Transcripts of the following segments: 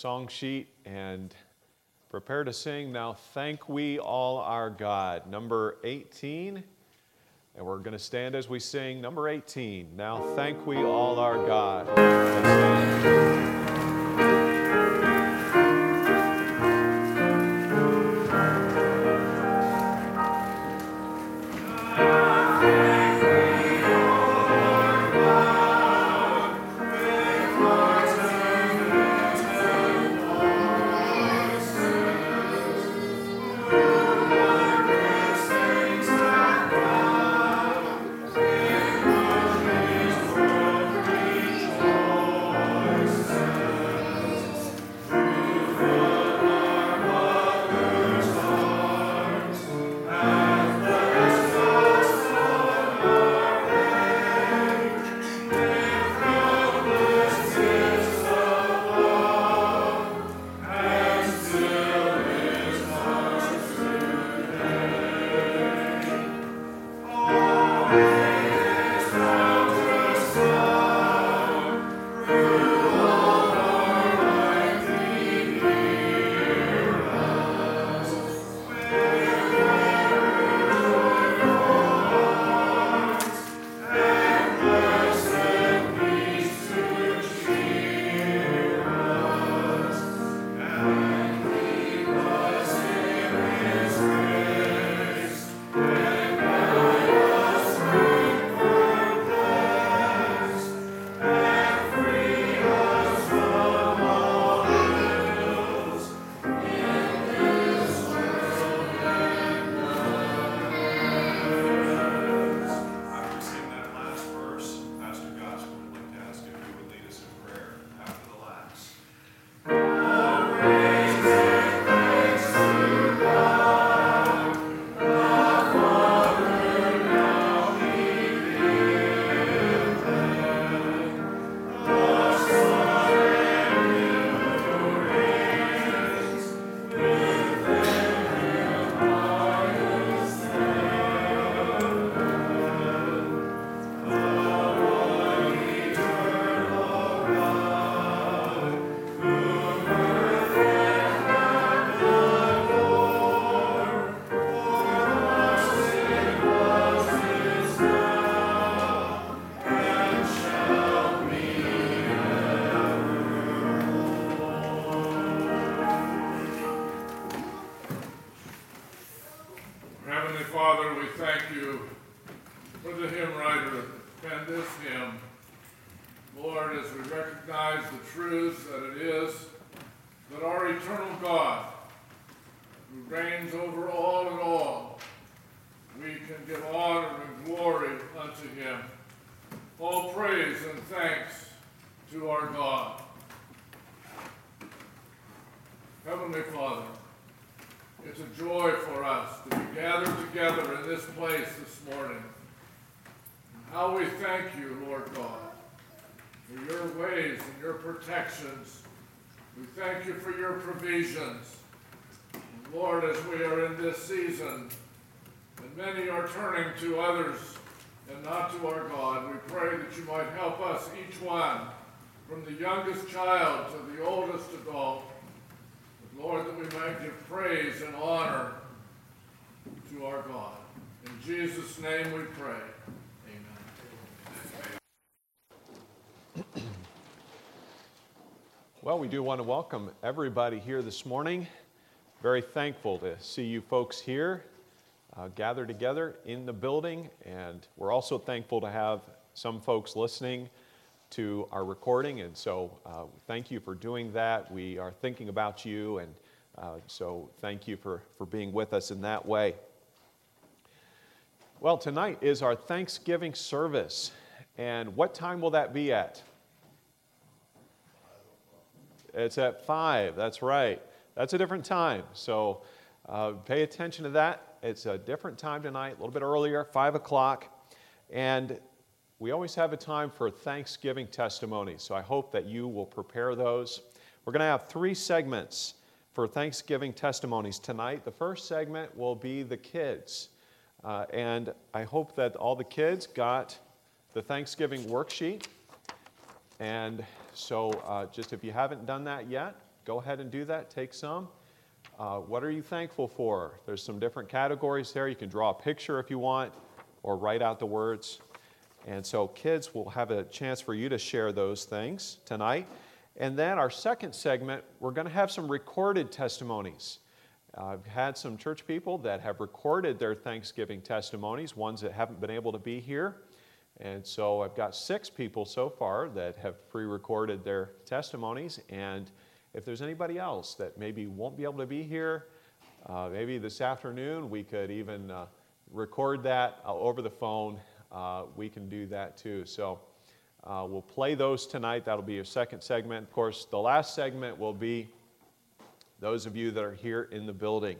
song sheet and prepare to sing Now Thank We All Our God, number 18. And we're going to stand as we sing number 18, Now Thank We All Our God. Let's stand. We thank you for your provisions. Lord, as we are in this season, and many are turning to others and not to our God, we pray that you might help us, each one, from the youngest child to the oldest adult, Lord, that we might give praise and honor to our God. In Jesus' name we pray. Well, we do want to welcome everybody here this morning. Very thankful to see you folks here gathered together in the building, and we're also thankful to have some folks listening to our recording, and so thank you for doing that. We are thinking about you, and so thank you for being with us in that way. Well, tonight is our Thanksgiving service, and what time will that be at? It's at 5, that's right. That's a different time, so pay attention to that. It's a different time tonight, a little bit earlier, 5 o'clock, and we always have a time for Thanksgiving testimonies, so I hope that you will prepare those. We're going to have 3 segments for Thanksgiving testimonies tonight. The first segment will be the kids, and I hope that all the kids got the Thanksgiving worksheet. And so just if you haven't done that yet, go ahead and do that. Take some. What are you thankful for? There's some different categories there. You can draw a picture if you want, or write out the words. And so kids will have a chance for you to share those things tonight. And then our second segment, we're going to have some recorded testimonies. I've had some church people that have recorded their Thanksgiving testimonies, ones that haven't been able to be here. And so I've got 6 people so far that have pre-recorded their testimonies. And if there's anybody else that maybe won't be able to be here, maybe this afternoon we could even record that over the phone. We can do that too. So we'll play those tonight. That'll be your second segment. Of course, the last segment will be those of you that are here in the building.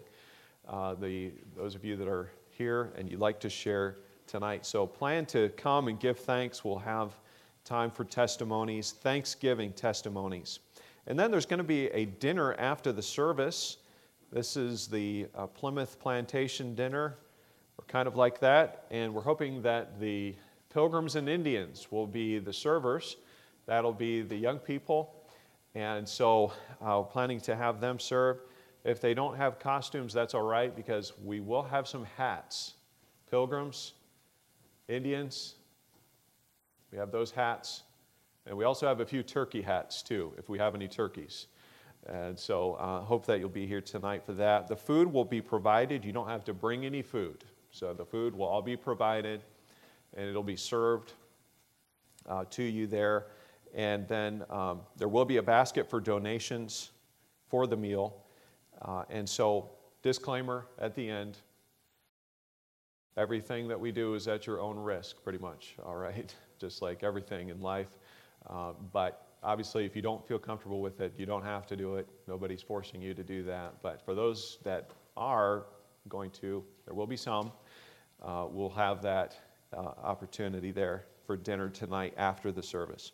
Those of you that are here and you'd like to share tonight. So plan to come and give thanks. We'll have time for testimonies, Thanksgiving testimonies. And then there's going to be a dinner after the service. This is the Plymouth Plantation dinner, or kind of like that. And we're hoping that the Pilgrims and Indians will be the servers. That'll be the young people. And so we're planning to have them serve. If they don't have costumes, that's all right, because we will have some hats. Pilgrims, Indians, we have those hats. And we also have a few turkey hats, too, if we have any turkeys. And so hope that you'll be here tonight for that. The food will be provided. You don't have to bring any food. So the food will all be provided, and it'll be served to you there. And then there will be a basket for donations for the meal. And so, disclaimer at the end, everything that we do is at your own risk, pretty much, all right? Just like everything in life. But obviously, if you don't feel comfortable with it, you don't have to do it. Nobody's forcing you to do that. But for those that are going to, there will be some, we'll have that opportunity there for dinner tonight after the service.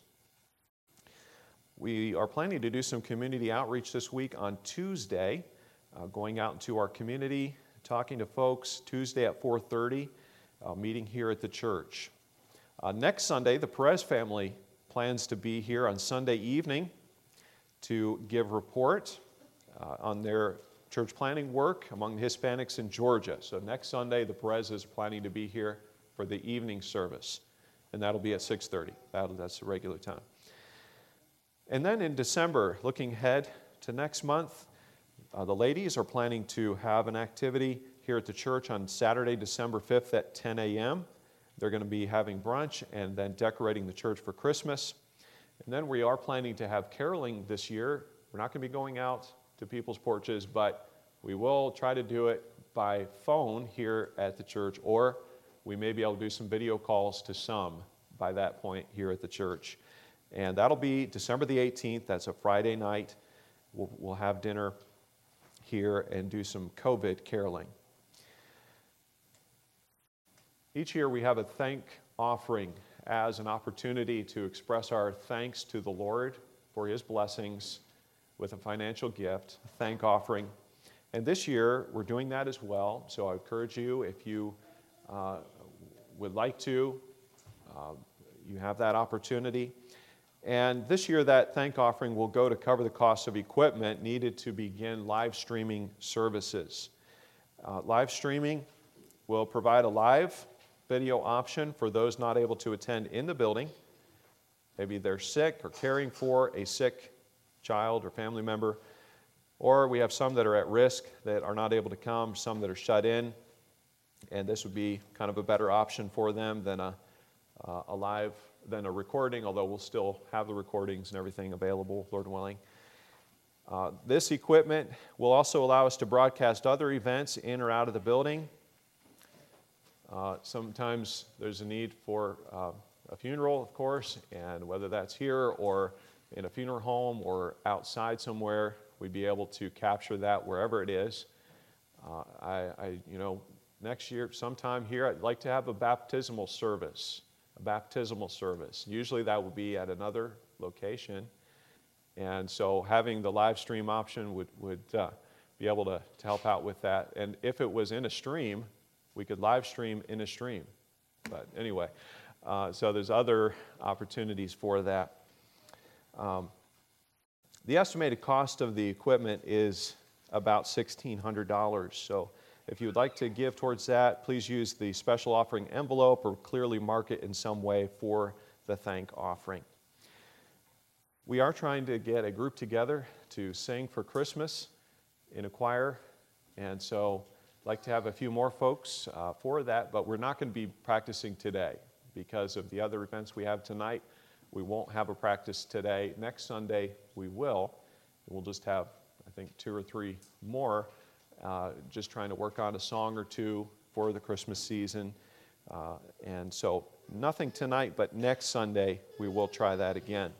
We are planning to do some community outreach this week on Tuesday, going out into our community, talking to folks Tuesday at 4:30, meeting here at the church. Next Sunday, the Perez family plans to be here on Sunday evening to give report on their church planting work among the Hispanics in Georgia. So next Sunday, the Perez's are planning to be here for the evening service, and that'll be at 6:30. That's the regular time. And then in December, looking ahead to next month, the ladies are planning to have an activity here at the church on Saturday, December 5th at 10 a.m. They're going to be having brunch and then decorating the church for Christmas. And then we are planning to have caroling this year. We're not going to be going out to people's porches, but we will try to do it by phone here at the church, or we may be able to do some video calls to some by that point here at the church. And that'll be December the 18th. That's a Friday night. We'll have dinner here and do some COVID caroling. Each year we have a thank offering as an opportunity to express our thanks to the Lord for His blessings with a financial gift, a thank offering. And this year we're doing that as well. So I encourage you, if you would like to, you have that opportunity. And this year, that thank offering will go to cover the cost of equipment needed to begin live streaming services. Live streaming will provide a live video option for those not able to attend in the building. Maybe they're sick or caring for a sick child or family member. Or we have some that are at risk that are not able to come, some that are shut in. And this would be kind of a better option for them than a recording, although we'll still have the recordings and everything available, Lord willing. This equipment will also allow us to broadcast other events in or out of the building. Sometimes there's a need for a funeral, of course, and whether that's here or in a funeral home or outside somewhere, we'd be able to capture that wherever it is. Next year, sometime here, I'd like to have a baptismal service. Usually that will be at another location. And so having the live stream option would be able to help out with that. And if it was in a stream, we could live stream in a stream. But anyway, so there's other opportunities for that. The estimated cost of the equipment is about $1,600. So if you would like to give towards that, please use the special offering envelope or clearly mark it in some way for the thank offering. We are trying to get a group together to sing for Christmas in a choir, and so I'd like to have a few more folks for that, but we're not going to be practicing today because of the other events we have tonight. We won't have a practice today. Next Sunday we will. We'll just have, I think, 2 or 3 more, just trying to work on a song or two for the Christmas season. And so nothing tonight, but next Sunday we will try that again.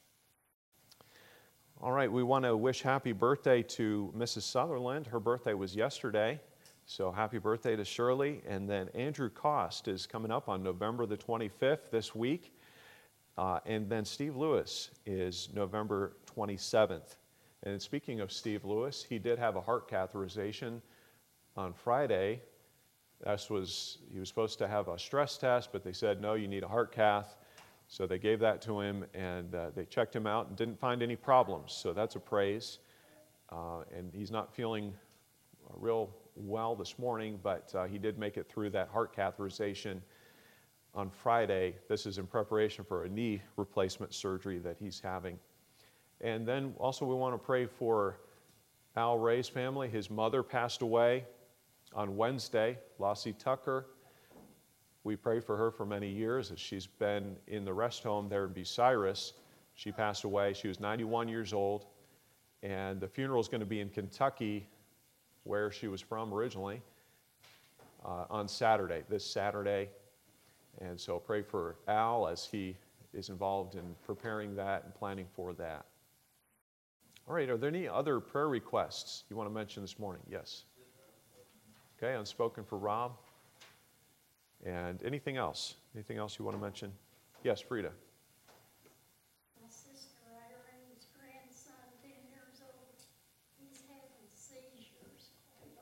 All right, we want to wish happy birthday to Mrs. Sutherland. Her birthday was yesterday, so happy birthday to Shirley. And then Andrew Cost is coming up on November the 25th this week. And then Steve Lewis is November 27th. And speaking of Steve Lewis, he did have a heart catheterization on Friday. He was supposed to have a stress test, but they said, no, you need a heart cath. So they gave that to him, and they checked him out and didn't find any problems. So that's a praise. And he's not feeling real well this morning, but he did make it through that heart catheterization on Friday. This is in preparation for a knee replacement surgery that he's having. And then also we want to pray for Al Ray's family. His mother passed away on Wednesday, Lossie Tucker. We prayed for her for many years as she's been in the rest home there in Bucyrus. She passed away. She was 91 years old. And the funeral is going to be in Kentucky, where she was from originally, on Saturday, this Saturday. And so pray for Al as he is involved in preparing that and planning for that. All right, are there any other prayer requests you want to mention this morning? Yes. Okay, unspoken for Rob. And anything else? Anything else you want to mention? Yes, Frida. My sister Irene's grandson, 10 years old, he's having seizures.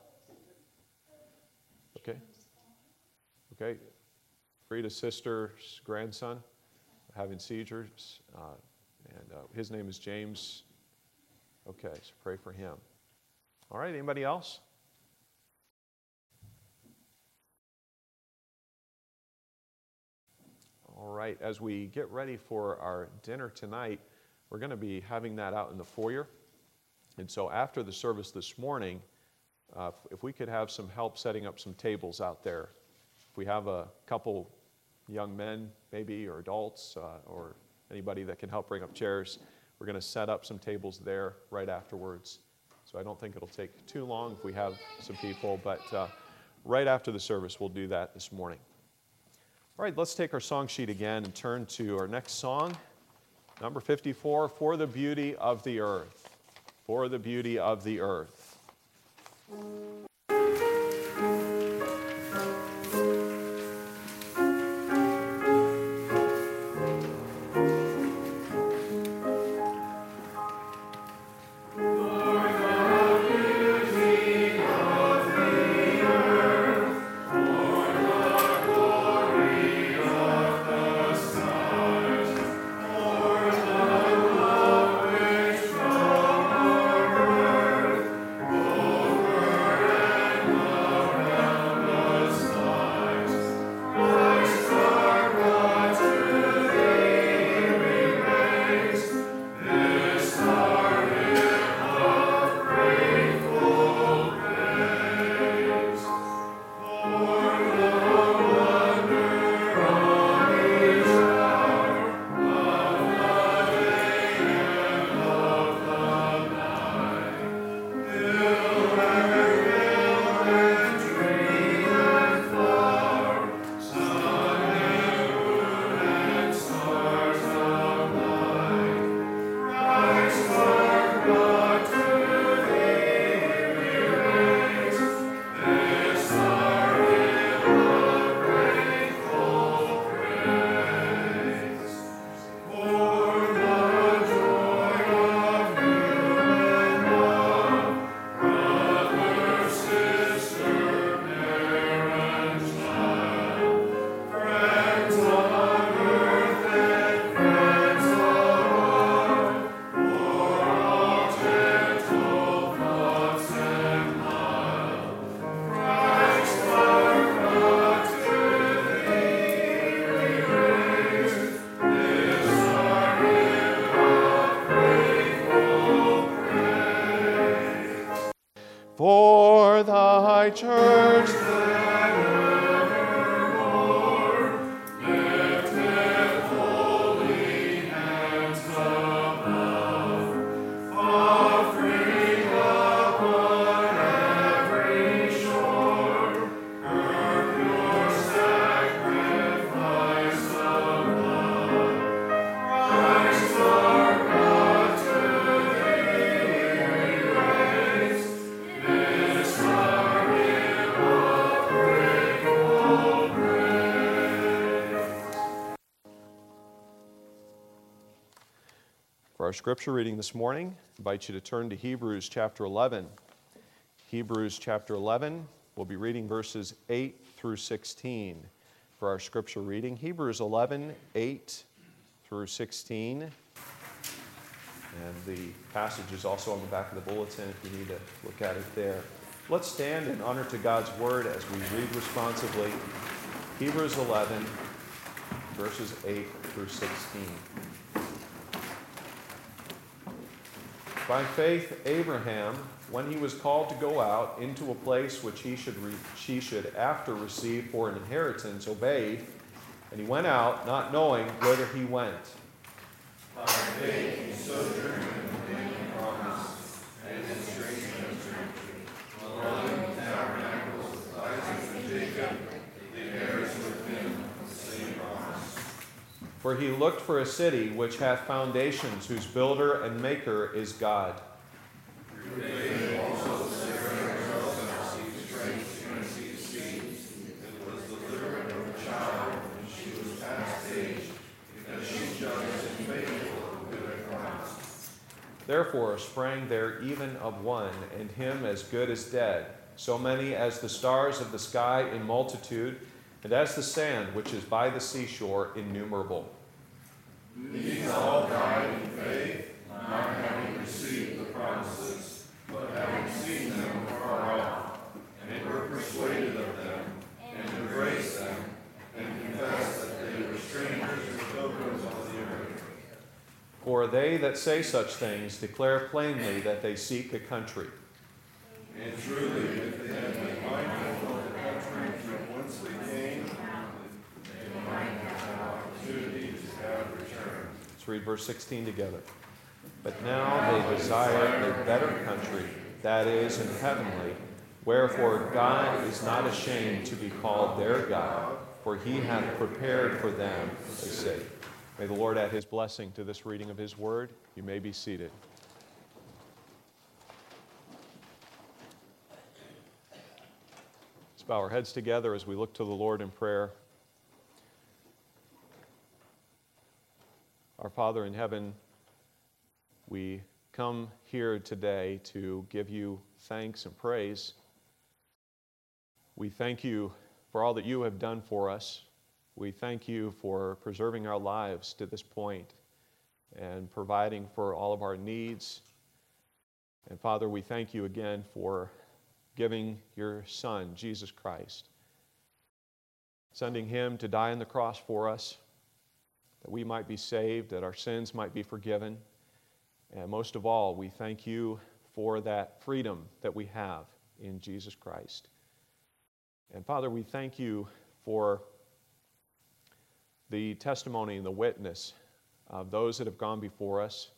Okay. Okay. Frida's sister's grandson having seizures, and his name is James. Okay, so pray for him. All right, anybody else? All right, as we get ready for our dinner tonight, we're going to be having that out in the foyer. And so after the service this morning, if we could have some help setting up some tables out there. If we have a couple young men, maybe, or adults, or anybody that can help bring up chairs, we're going to set up some tables there right afterwards. So I don't think it'll take too long if we have some people, but right after the service, we'll do that this morning. All right, let's take our song sheet again and turn to our next song, number 54, For the Beauty of the Earth. For the Beauty of the Earth. thy church. For our scripture reading this morning, I invite you to turn to Hebrews chapter 11. Hebrews chapter 11, we'll be reading verses 8 through 16 for our scripture reading. Hebrews 11, 8 through 16. And the passage is also on the back of the bulletin if you need to look at it there. Let's stand in honor to God's word as we read responsively. Hebrews 11, verses 8 through 16. By faith, Abraham, when he was called to go out into a place which he should after receive for an inheritance, obeyed, and he went out, not knowing whither he went. By faith he sojourned in the land of promise, and in strange country, dwelling in tabernacles with Isaac and Jacob, the heirs with him of the same promise. For he looked for a city which hath foundations, whose builder and maker is God. Through faith also Sarah herself received strength and received seed, and was delivered of a child when she was past age, because she judged him faithful who had promised. Therefore sprang there even of one, and him as good as dead, so many as the stars of the sky in multitude, and as the sand which is by the seashore innumerable. These all died in faith, not having received the promises, but having seen them afar off, and were persuaded of them, and embraced them, and confessed that they were strangers and pilgrims on the earth. For they that say such things declare plainly that they seek a country. And truly, if they had been mindful of the country from whence they came, they might have had opportunity to have returned. Let's read verse 16 together. But now they desire a better country, that is, in heavenly. Wherefore God is not ashamed to be called their God, for he hath prepared for them a city. May the Lord add his blessing to this reading of his word. You may be seated. Let's bow our heads together as we look to the Lord in prayer. Our Father in heaven, we come here today to give you thanks and praise. We thank you for all that you have done for us. We thank you for preserving our lives to this point and providing for all of our needs. And Father, we thank you again for giving your Son, Jesus Christ, sending him to die on the cross for us, that we might be saved, that our sins might be forgiven. And most of all, we thank you for that freedom that we have in Jesus Christ. And Father, we thank you for the testimony and the witness of those that have gone before us,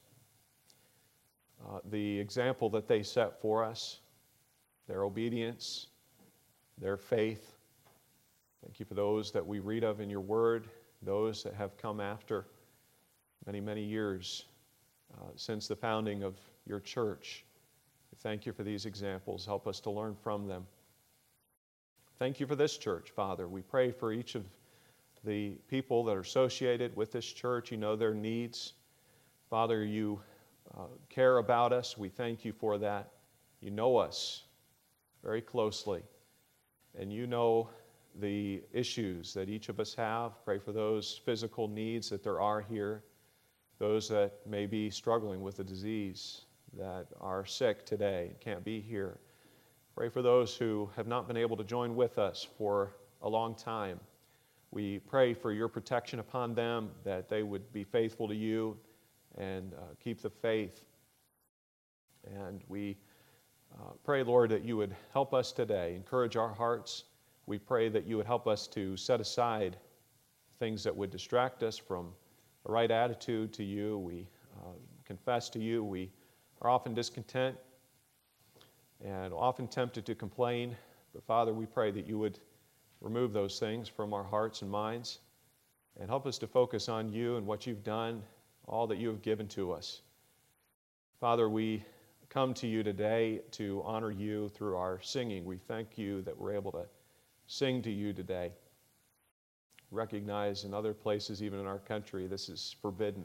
the example that they set for us, their obedience, their faith. Thank you for those that we read of in your word, those that have come after many, many years since the founding of your church. Thank you for these examples. Help us to learn from them. Thank you for this church, Father. We pray for each of the people that are associated with this church. You know their needs. Father, you care about us. We thank you for that. You know us very closely, and you know the issues that each of us have. Pray for those physical needs that there are here, those that may be struggling with a disease, that are sick today and can't be here. Pray for those who have not been able to join with us for a long time. We pray for your protection upon them, that they would be faithful to you and keep the faith. And we Pray, Lord, that you would help us today, encourage our hearts. We pray that you would help us to set aside things that would distract us from a right attitude to you. We confess to you we are often discontent and often tempted to complain. But Father, we pray that you would remove those things from our hearts and minds and help us to focus on you and what you've done, all that you have given to us. Father, we come to you today to honor you through our singing. We thank you that we're able to sing to you today. Recognize in other places, even in our country, this is forbidden.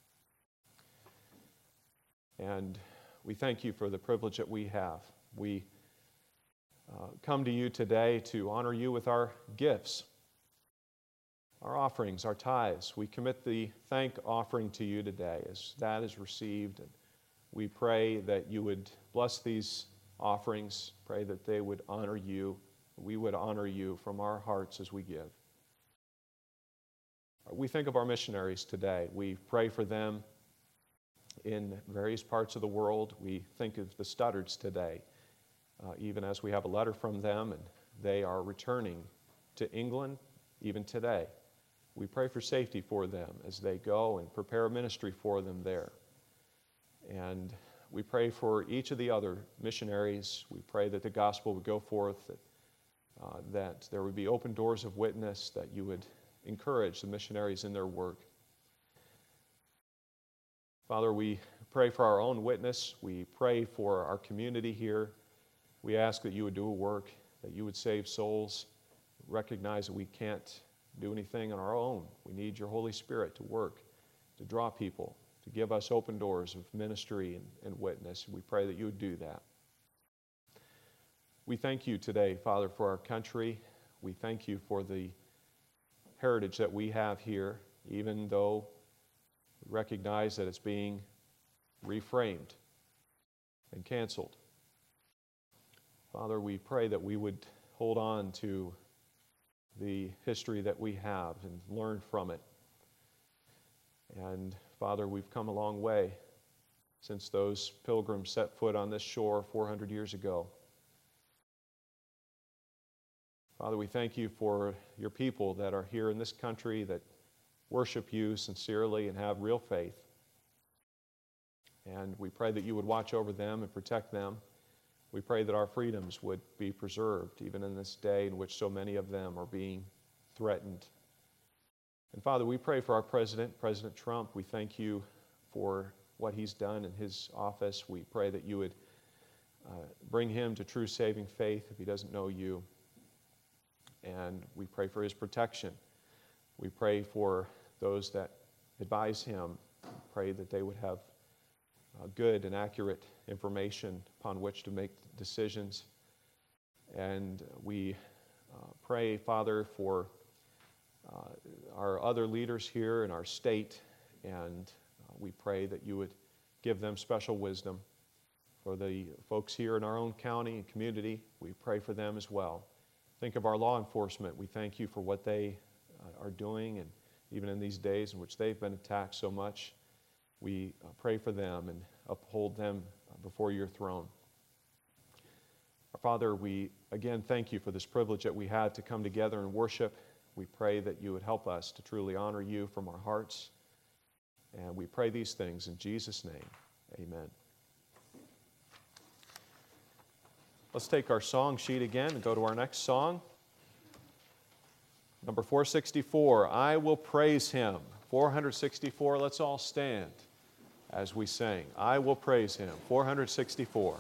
And we thank you for the privilege that we have. We come to you today to honor you with our gifts, our offerings, our tithes. We commit the thank offering to you today as that is received. And we pray that you would bless these offerings, pray that they would honor you. We would honor you from our hearts as we give. We think of our missionaries today. We pray for them in various parts of the world. We think of the Studdards today, even as we have a letter from them, and they are returning to England even today. We pray for safety for them as they go and prepare a ministry for them there. And we pray for each of the other missionaries. We pray that the gospel would go forth, that there would be open doors of witness, that you would encourage the missionaries in their work. Father, we pray for our own witness. We pray for our community here. We ask that you would do a work, that you would save souls. Recognize that we can't do anything on our own. We need your Holy Spirit to work, to draw people, to give us open doors of ministry and witness. We pray that you would do that. We thank you today, Father, for our country. We thank you for the heritage that we have here, even though we recognize that it's being reframed and canceled. Father, we pray that we would hold on to the history that we have and learn from it. And Father, we've come a long way since those pilgrims set foot on this shore 400 years ago. Father, we thank you for your people that are here in this country that worship you sincerely and have real faith. And we pray that you would watch over them and protect them. We pray that our freedoms would be preserved, even in this day in which so many of them are being threatened. And Father, we pray for our president, President Trump. We thank you for what he's done in his office. We pray that you would bring him to true saving faith if he doesn't know you. And we pray for his protection. We pray for those that advise him. We pray that they would have good and accurate information upon which to make decisions. And we pray, Father, for our other leaders here in our state, and we pray that you would give them special wisdom. For the folks here in our own county and community, we pray for them as well. Think of our law enforcement. We thank you for what they are doing, and even in these days in which they've been attacked so much, we pray for them and uphold them before your throne. Our Father, we again thank you for this privilege that we had to come together and worship. We pray that you would help us to truly honor you from our hearts. And we pray these things in Jesus' name. Amen. Let's take our song sheet again and go to our next song. Number 464, I Will Praise Him. 464, let's all stand as we sing. I Will Praise Him. 464.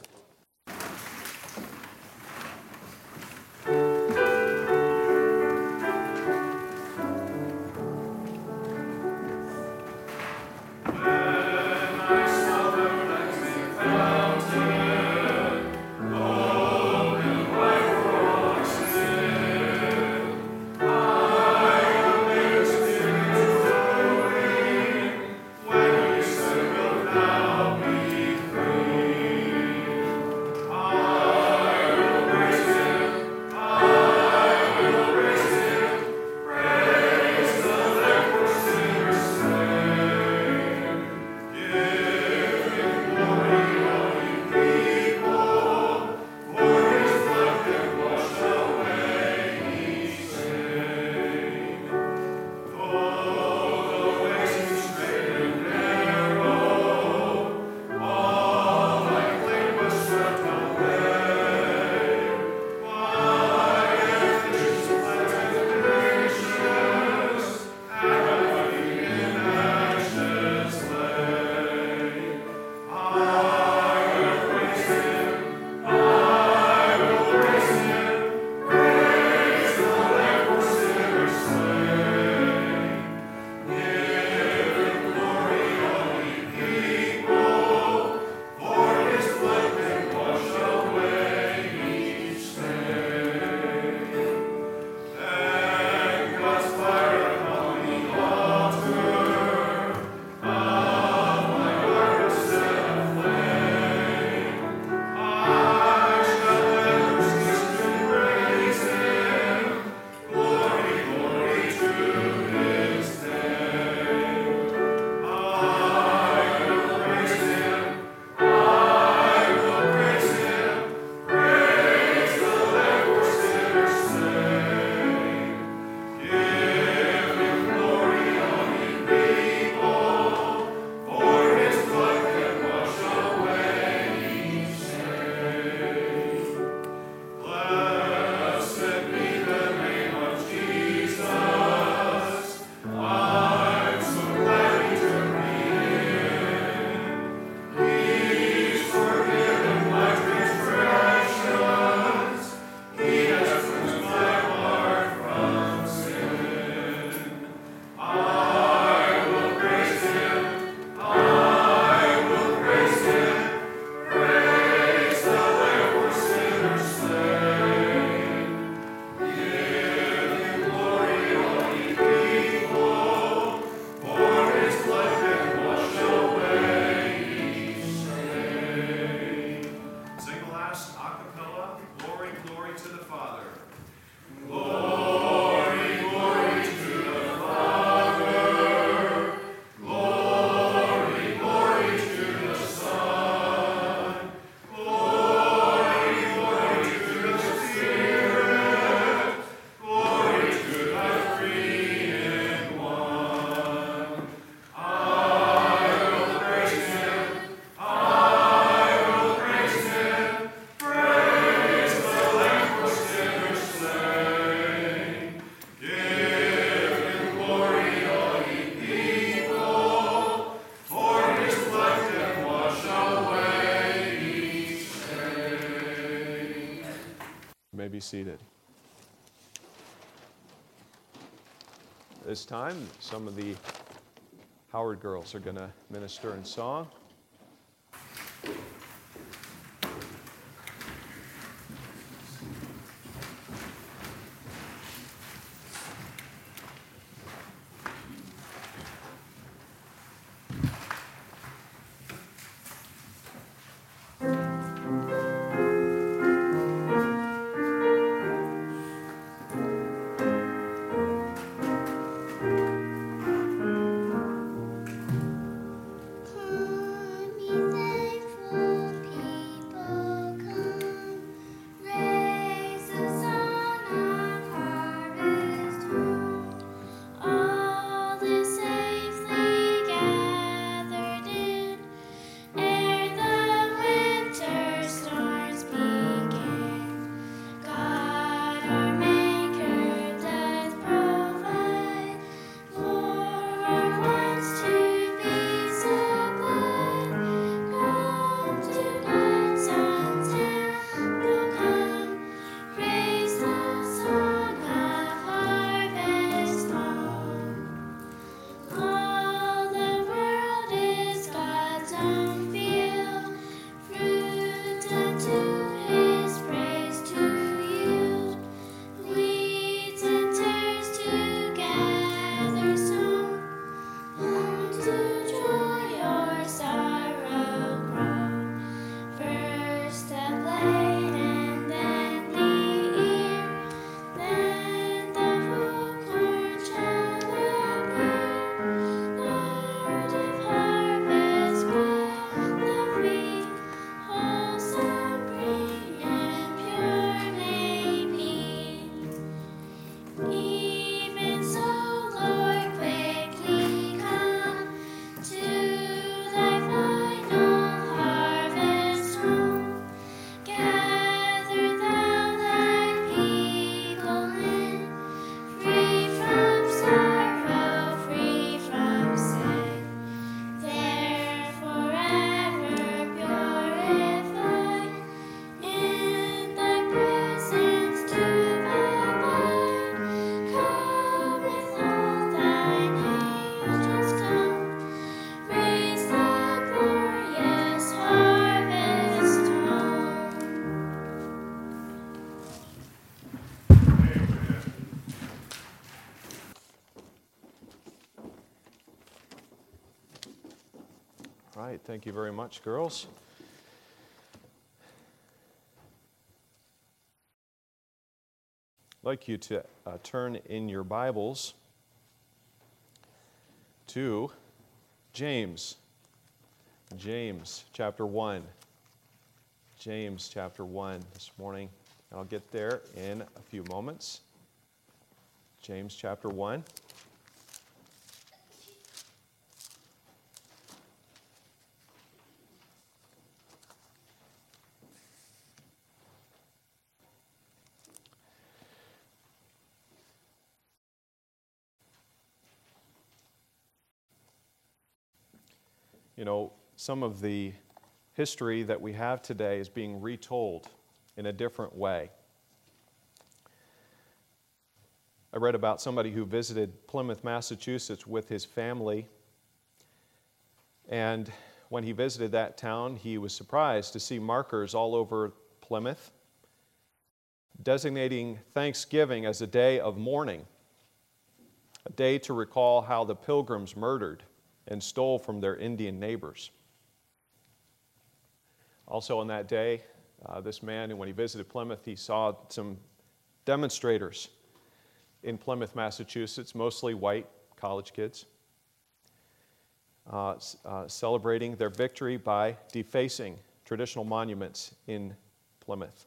seated. This time, some of the Howard girls are going to minister in song. All right, thank you very much, girls. I'd like you to turn in your Bibles to James. James chapter 1. James chapter 1 this morning. And I'll get there in a few moments. James chapter 1. You know, some of the history that we have today is being retold in a different way. I read about somebody who visited Plymouth, Massachusetts with his family, and when he visited that town, he was surprised to see markers all over Plymouth designating Thanksgiving as a day of mourning, a day to recall how the Pilgrims murdered and stole from their Indian neighbors. Also on that day, this man, when he visited Plymouth, he saw some demonstrators in Plymouth, Massachusetts, mostly white college kids, celebrating their victory by defacing traditional monuments in Plymouth.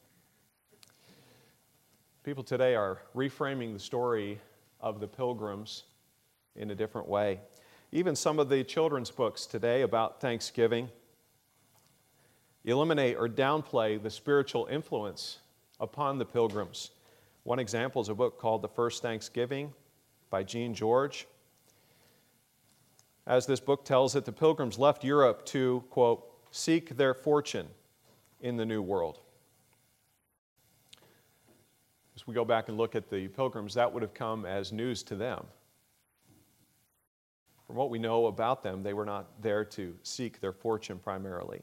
People today are reframing the story of the Pilgrims in a different way. Even some of the children's books today about Thanksgiving eliminate or downplay the spiritual influence upon the Pilgrims. One example is a book called The First Thanksgiving by Jean George. As this book tells it, the Pilgrims left Europe to, quote, seek their fortune in the New World. as we go back and look at the Pilgrims, that would have come as news to them. From what we know about them, they were not there to seek their fortune primarily.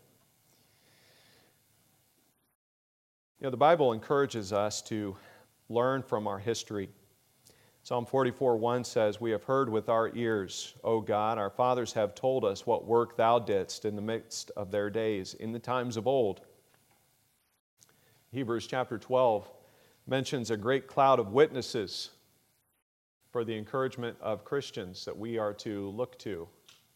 You know, the Bible encourages us to learn from our history. Psalm 44:1 says, "We have heard with our ears, O God, our fathers have told us what work thou didst in the midst of their days, in the times of old." Hebrews chapter 12 mentions a great cloud of witnesses for the encouragement of Christians that we are to look to.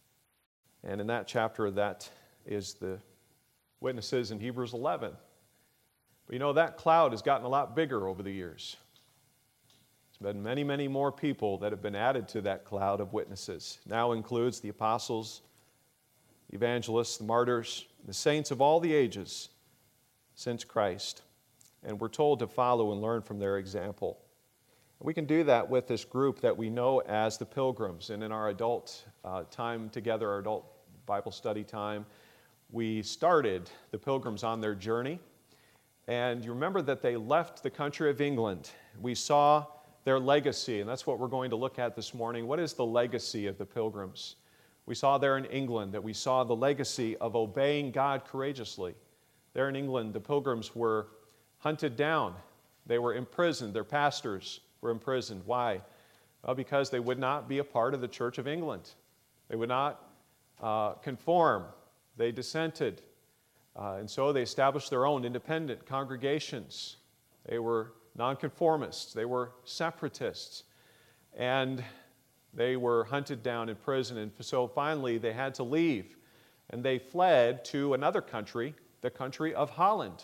And in that chapter, that is the witnesses in Hebrews 11. But you know, that cloud has gotten a lot bigger over the years. There's been many, many more people that have been added to that cloud of witnesses. Now includes the apostles, the evangelists, the martyrs, the saints of all the ages since Christ. And we're told to follow and learn from their example. We can do that with this group that we know as the Pilgrims. And in our adult time together, our adult Bible study time, we started the Pilgrims on their journey. And you remember that they left the country of England. We saw their legacy, and that's what we're going to look at this morning. What is the legacy of the Pilgrims? We saw there in England that we saw the legacy of obeying God courageously. There in England, the Pilgrims were hunted down. They were imprisoned. Their pastors were imprisoned. Why? Well, because they would not be a part of the Church of England. They would not conform. They dissented. And so they established their own independent congregations. They were nonconformists. They were separatists. And they were hunted down in prison. And so finally they had to leave. And they fled to another country, the country of Holland.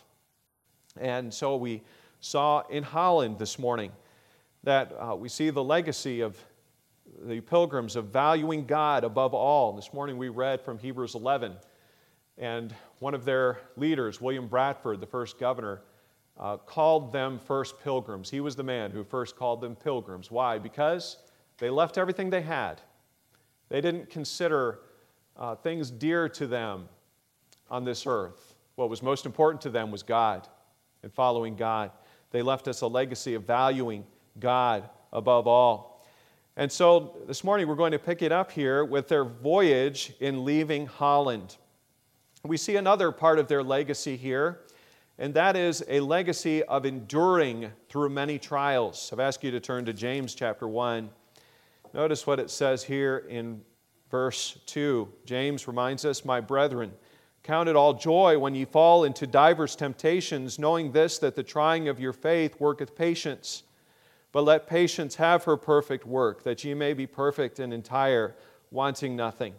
And so we saw in Holland this morning that we see the legacy of the Pilgrims of valuing God above all. This morning we read from Hebrews 11. And one of their leaders, William Bradford, the first governor, called them first Pilgrims. He was the man who first called them Pilgrims. Why? Because they left everything they had. They didn't consider things dear to them on this earth. What was most important to them was God and following God. They left us a legacy of valuing God above all. And so this morning we're going to pick it up here with their voyage in leaving Holland. We see another part of their legacy here, and that is a legacy of enduring through many trials. I've asked you to turn to James chapter 1. Notice what it says here in verse 2. James reminds us, "My brethren, count it all joy when ye fall into divers temptations, knowing this, that the trying of your faith worketh patience. But let patience have her perfect work, that ye may be perfect and entire, wanting nothing."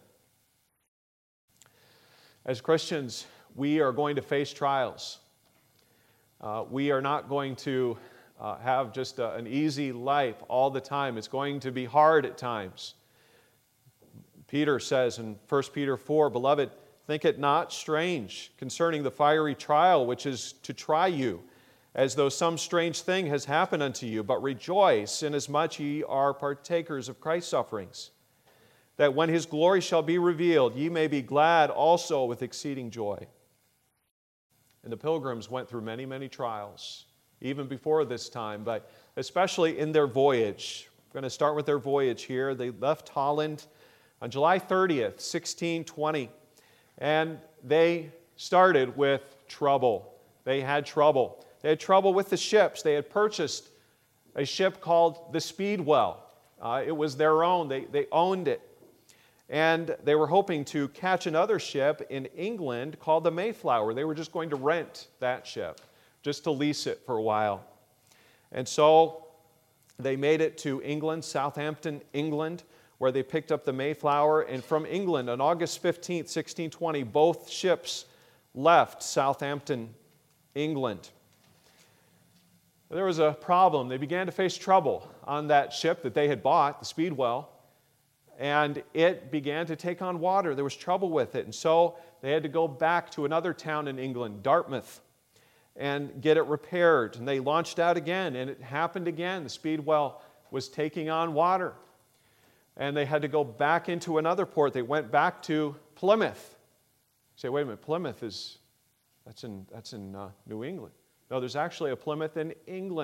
As Christians, we are going to face trials. We are not going to have just an easy life all the time. It's going to be hard at times. Peter says in 1 Peter 4, "Beloved, think it not strange concerning the fiery trial which is to try you, as though some strange thing has happened unto you, but rejoice, inasmuch ye are partakers of Christ's sufferings, that when his glory shall be revealed, ye may be glad also with exceeding joy." And the Pilgrims went through many, many trials, even before this time, but especially in their voyage. We're going to start with their voyage here. They left Holland on July 30th, 1620, and they started with trouble. They had trouble. They had trouble with the ships. They had purchased a ship called the Speedwell. It was their own. They owned it. And they were hoping to catch another ship in England called the Mayflower. They were just going to rent that ship, just to lease it for a while. And so they made it to England, Southampton, England, where they picked up the Mayflower. And from England, on August 15th, 1620, both ships left Southampton, England. There was a problem. They began to face trouble on that ship that they had bought, the Speedwell. And it began to take on water. There was trouble with it. And so they had to go back to another town in England, Dartmouth, and get it repaired. And they launched out again, and it happened again. The Speedwell was taking on water. And they had to go back into another port. They went back to Plymouth. You say, wait a minute, Plymouth that's in New England. No, there's actually a Plymouth in England.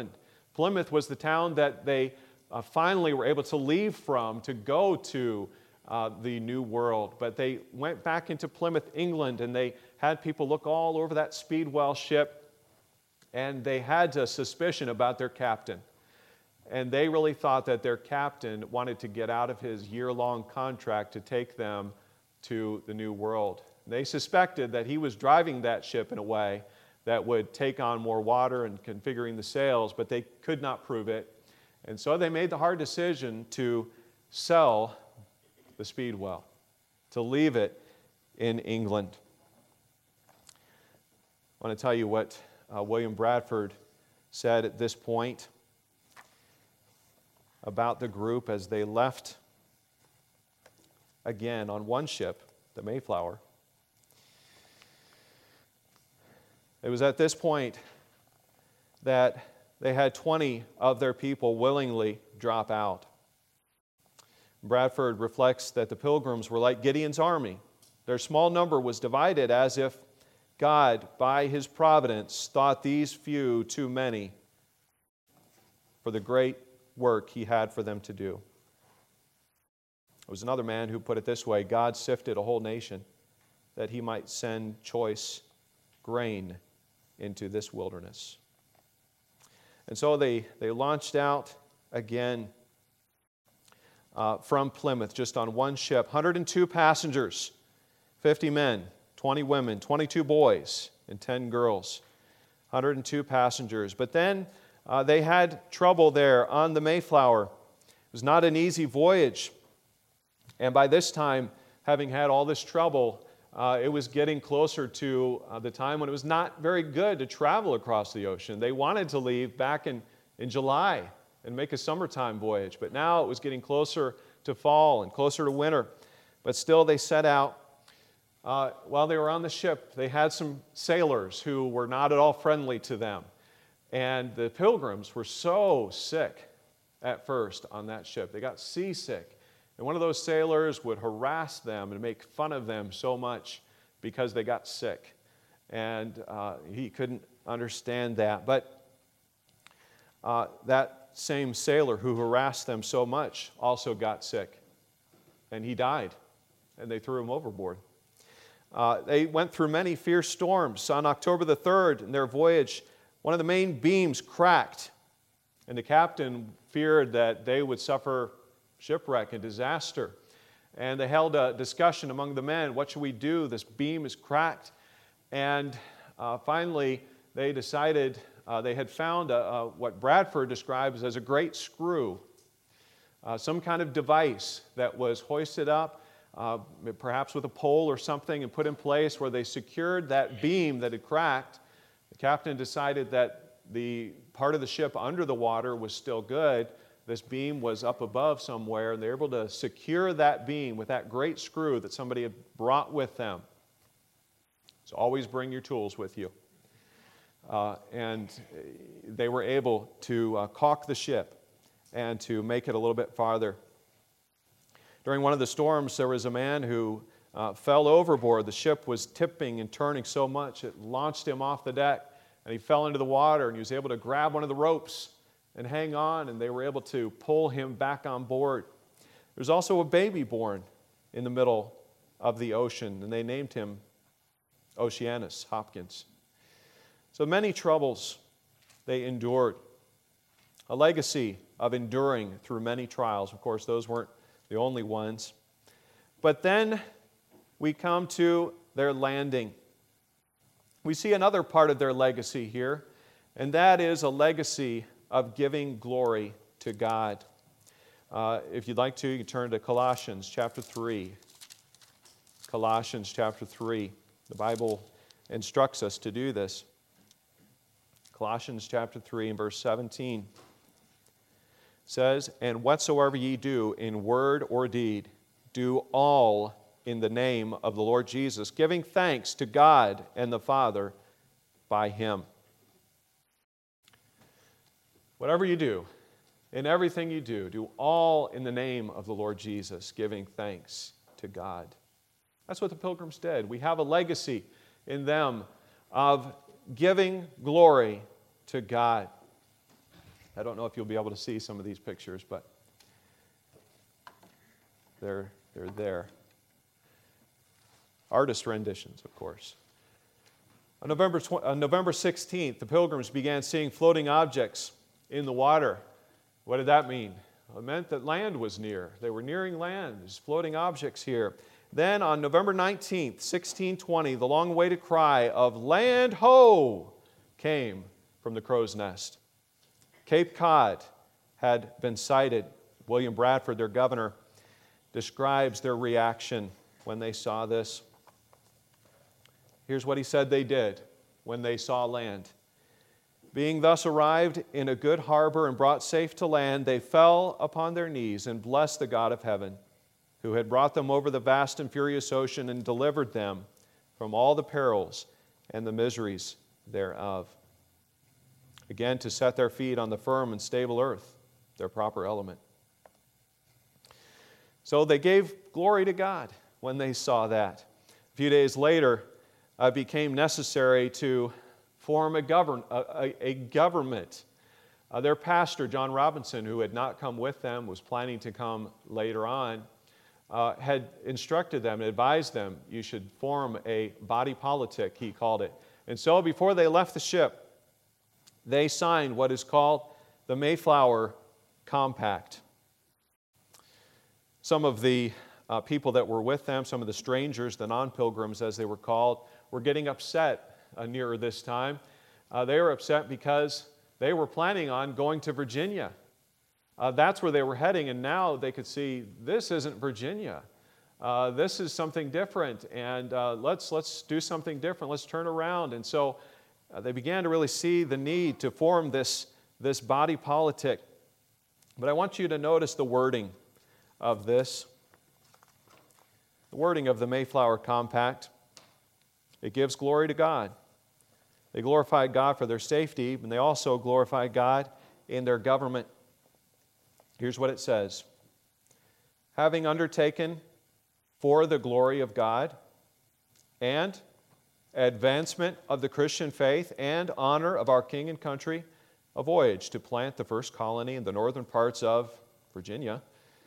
Plymouth was the town that they finally were able to leave from to go to the New World. But they went back into Plymouth, England, and they had people look all over that Speedwell ship, and they had a suspicion about their captain. And they really thought that their captain wanted to get out of his year-long contract to take them to the New World. They suspected that he was driving that ship in a way that would take on more water and configuring the sails, but they could not prove it. And so they made the hard decision to sell the Speedwell, to leave it in England. I want to tell you what William Bradford said at this point about the group as they left again on one ship, the Mayflower. It was at this point that they had 20 of their people willingly drop out. Bradford reflects that the Pilgrims were like Gideon's army. Their small number was divided as if God, by His providence, thought these few too many for the great work He had for them to do. There was another man who put it this way: God sifted a whole nation that He might send choice grain into this wilderness. And so they launched out again from Plymouth, just on one ship. 102 passengers, 50 men, 20 women, 22 boys, and 10 girls. 102 passengers. But then they had trouble there on the Mayflower. It was not an easy voyage. And by this time, having had all this trouble, it was getting closer to the time when it was not very good to travel across the ocean. They wanted to leave back in July and make a summertime voyage, but now it was getting closer to fall and closer to winter. But still they set out. While they were on the ship, they had some sailors who were not at all friendly to them. And the Pilgrims were so sick at first on that ship. They got seasick. And one of those sailors would harass them and make fun of them so much because they got sick. And he couldn't understand that. But that same sailor who harassed them so much also got sick. And he died. And they threw him overboard. They went through many fierce storms. On October the 3rd, in their voyage, one of the main beams cracked. And the captain feared that they would suffer shipwreck and disaster. And they held a discussion among the men. What should we do? This beam is cracked. And finally, they decided they had found what Bradford describes as a great screw, some kind of device that was hoisted up, perhaps with a pole or something, and put in place where they secured that beam that had cracked. The captain decided that the part of the ship under the water was still good. This beam was up above somewhere, and they were able to secure that beam with that great screw that somebody had brought with them. So always bring your tools with you. And they were able to caulk the ship and to make it a little bit farther. During one of the storms, there was a man who fell overboard. The ship was tipping and turning so much it launched him off the deck, and he fell into the water, and he was able to grab one of the ropes and hang on, and they were able to pull him back on board. There was also a baby born in the middle of the ocean, and they named him Oceanus Hopkins. So many troubles they endured. A legacy of enduring through many trials. Of course, those weren't the only ones. But then we come to their landing. We see another part of their legacy here, and that is a legacy of giving glory to God. If you'd like to, you can turn to Colossians chapter 3. Colossians chapter 3. The Bible instructs us to do this. Colossians chapter 3 and verse 17 says, "And whatsoever ye do in word or deed, do all in the name of the Lord Jesus, giving thanks to God and the Father by Him." Whatever you do, in everything you do all in the name of the Lord Jesus, giving thanks to God. That's what the Pilgrims did. We have a legacy in them of giving glory to God. I don't know if you'll be able to see some of these pictures, but they're there. Artist renditions, of course. On November 16th, the pilgrims began seeing floating objects in the water. What did that mean? It meant that land was near. They were nearing land. There's floating objects here. Then on November 19th, 1620, the long-awaited cry of "Land ho!" came from the crow's nest. Cape Cod had been sighted. William Bradford, their governor, describes their reaction when they saw this. Here's what he said they did when they saw land. Being thus arrived in a good harbor and brought safe to land, they fell upon their knees and blessed the God of heaven, who had brought them over the vast and furious ocean and delivered them from all the perils and the miseries thereof. Again, to set their feet on the firm and stable earth, their proper element. So they gave glory to God when they saw that. A few days later, it became necessary to form a government. Their pastor, John Robinson, who had not come with them, was planning to come later on, had instructed them, advised them, you should form a body politic, he called it. And so before they left the ship, they signed what is called the Mayflower Compact. Some of the people that were with them, some of the strangers, the non-pilgrims as they were called, were getting upset nearer this time. They were upset because they were planning on going to Virginia. That's where they were heading, and now they could see this isn't Virginia. This is something different, and let's do something different. Let's turn around. And so they began to really see the need to form this body politic. But I want you to notice the wording of this. The wording of the Mayflower Compact. It gives glory to God. They glorified God for their safety, and they also glorified God in their government. Here's what it says. Having undertaken for the glory of God and advancement of the Christian faith and honor of our King and country, a voyage to plant the first colony in the northern parts of Virginia,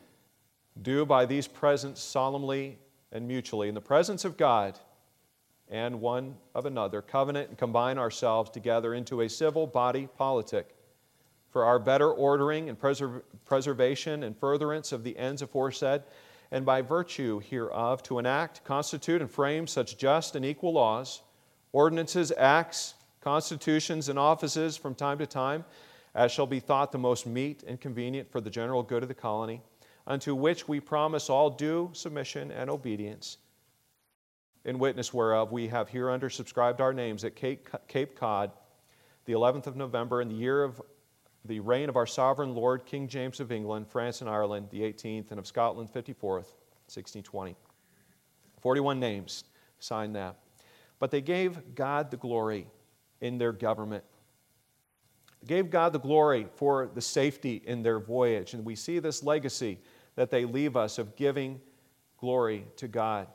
do by these presents solemnly and mutually in the presence of God and one of another, covenant and combine ourselves together into a civil body politic for our better ordering and preservation and furtherance of the ends aforesaid, and by virtue hereof to enact, constitute, and frame such just and equal laws, ordinances, acts, constitutions, and offices from time to time, as shall be thought the most meet and convenient for the general good of the colony, unto which we promise all due submission and obedience, in witness whereof we have hereunder subscribed our names at Cape Cod, the 11th of November, in the year of the reign of our sovereign Lord, King James of England, France and Ireland, the 18th, and of Scotland, 54th, 1620. 41 names signed that. But they gave God the glory in their government. They gave God the glory for the safety in their voyage. And we see this legacy that they leave us of giving glory to God.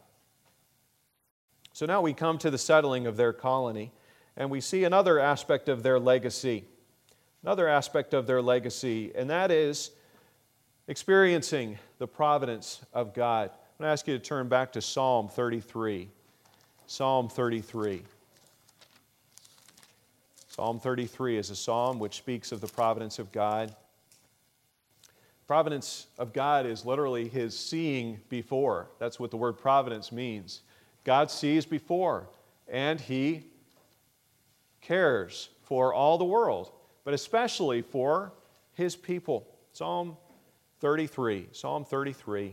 So now we come to the settling of their colony, and we see another aspect of their legacy. Another aspect of their legacy, and that is experiencing the providence of God. I'm going to ask you to turn back to Psalm 33. Psalm 33. Psalm 33 is a psalm which speaks of the providence of God. Providence of God is literally His seeing before. That's what the word providence means. God sees before, and He cares for all the world, but especially for His people. Psalm 33. Psalm 33.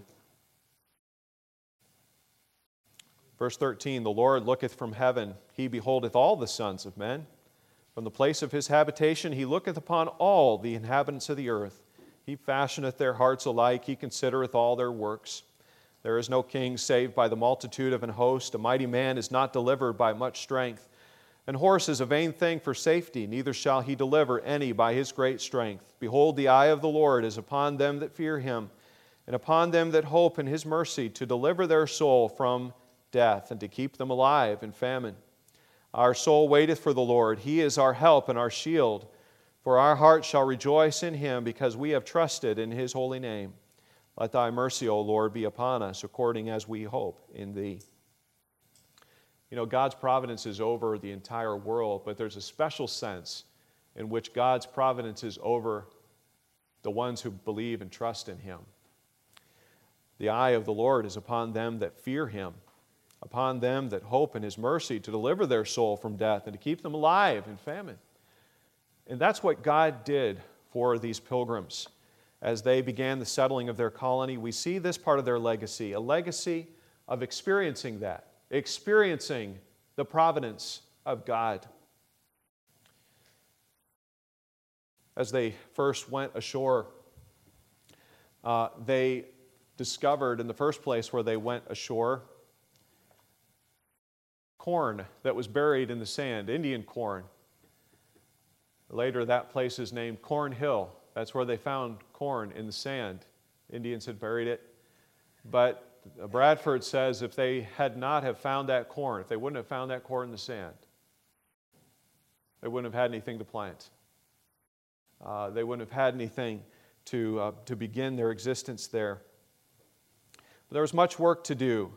Verse 13, the Lord looketh from heaven, He beholdeth all the sons of men. From the place of His habitation He looketh upon all the inhabitants of the earth. He fashioneth their hearts alike, He considereth all their works. There is no king saved by the multitude of an host. A mighty man is not delivered by much strength. An horse is a vain thing for safety, neither shall he deliver any by his great strength. Behold, the eye of the Lord is upon them that fear Him, and upon them that hope in His mercy, to deliver their soul from death, and to keep them alive in famine. Our soul waiteth for the Lord. He is our help and our shield. For our hearts shall rejoice in him, because we have trusted in his holy name. Let thy mercy, O Lord, be upon us, according as we hope in thee. You know, God's providence is over the entire world, but there's a special sense in which God's providence is over the ones who believe and trust in him. The eye of the Lord is upon them that fear him, upon them that hope in his mercy, to deliver their soul from death and to keep them alive in famine. And that's what God did for these pilgrims. As they began the settling of their colony, we see this part of their legacy, a legacy of experiencing that, experiencing the providence of God. As they first went ashore, they discovered in the first place where they went ashore corn that was buried in the sand, Indian corn. Later, that place is named Corn Hill. That's where they found corn in the sand. Indians had buried it. But Bradford says if they had not have found that corn, if they wouldn't have found that corn in the sand, they wouldn't have had anything to plant. They wouldn't have had anything to begin their existence there. But there was much work to do.